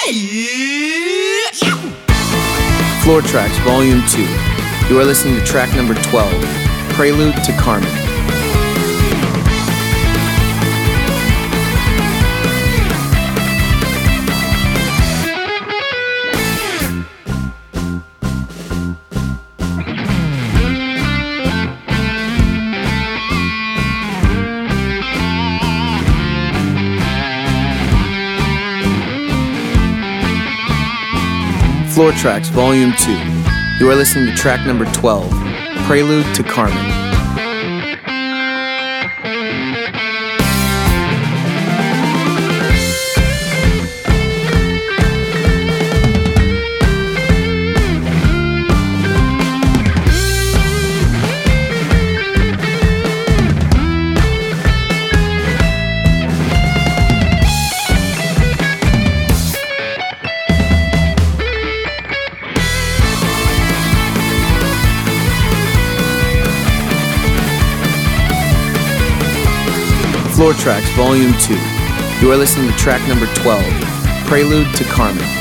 Floor Tracks Volume 2. You are listening to track number 12, Prelude to Carmen. Floor Tracks Volume 2. You are listening to track number 12, Prelude to Carmen. Floor Tracks Volume 2. You are listening to track number 12, Prelude to Carmen.